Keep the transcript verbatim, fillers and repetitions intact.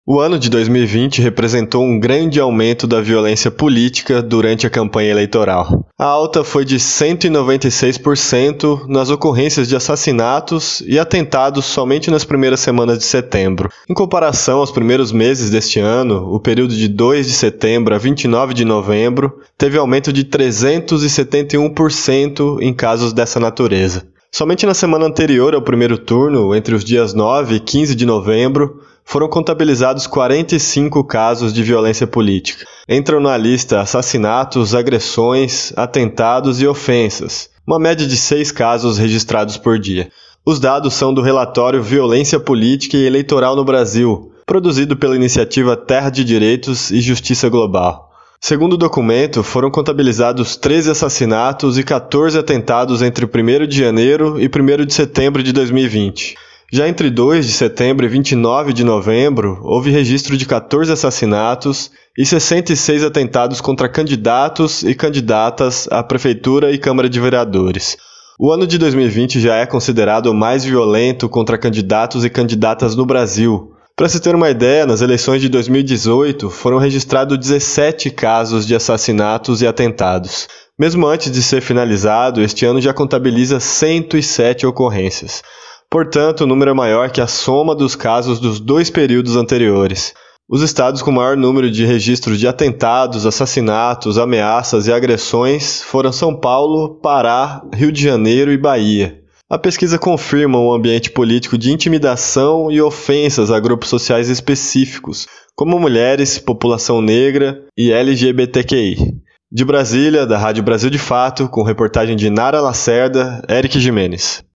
O ano de dois mil e vinte representou um grande aumento da violência política durante a campanha eleitoral. A alta foi de cento e noventa e seis por cento nas ocorrências de assassinatos e atentados somente nas primeiras semanas de setembro. Em comparação aos primeiros meses deste ano, o período de dois de setembro a vinte e nove de novembro teve aumento de trezentos e setenta e um por cento em casos dessa natureza. Somente na semana anterior ao primeiro turno, entre os dias nove e quinze de novembro, foram contabilizados quarenta e cinco casos de violência política. Entram na lista assassinatos, agressões, atentados e ofensas, uma média de seis casos registrados por dia. Os dados são do relatório Violência Política e Eleitoral no Brasil, produzido pela iniciativa Terra de Direitos e Justiça Global. Segundo o documento, foram contabilizados treze assassinatos e quatorze atentados entre primeiro de janeiro e primeiro de setembro de dois mil e vinte. Já entre dois de setembro e vinte e nove de novembro, houve registro de quatorze assassinatos e sessenta e seis atentados contra candidatos e candidatas à Prefeitura e Câmara de Vereadores. O ano de dois mil e vinte já é considerado o mais violento contra candidatos e candidatas no Brasil. Para se ter uma ideia, nas eleições de dois mil e dezoito foram registrados dezessete casos de assassinatos e atentados. Mesmo antes de ser finalizado, este ano já contabiliza cento e sete ocorrências. Portanto, o número é maior que a soma dos casos dos dois períodos anteriores. Os estados com maior número de registros de atentados, assassinatos, ameaças e agressões foram São Paulo, Pará, Rio de Janeiro e Bahia. A pesquisa confirma um ambiente político de intimidação e ofensas a grupos sociais específicos, como mulheres, população negra e L G B T Q I. De Brasília, da Rádio Brasil de Fato, com reportagem de Nara Lacerda, Eric Jimenez.